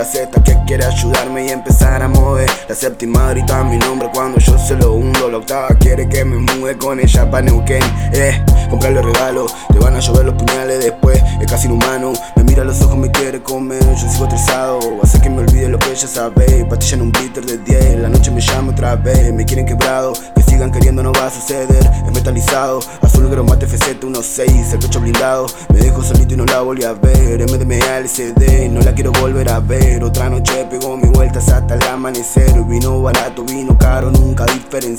La sexta que quiere ayudarme y empezar a mover. La séptima grita mi nombre cuando yo se lo hundo. La octava quiere que me mude con ella pa' Neuquén. Comprarle regalos, te van a llover los puñales después. Es casi inhumano, me mira a los ojos, me quiere comer. Yo sigo estresado, hace que me olvide lo que ella sabe. Pastilla en un blitter de 10, la noche me llama otra vez. Me quieren quebrado, que sigan queriendo no va a suceder. Es metalizado, azul negro mate FZ 16, el pecho blindado. Me dejo solito y no la volví a ver. MDMA LCD, no la quiero volver a ver. Otra noche pegó mis vueltas hasta el amanecer. Vino barato, vino caro, nunca diferencié.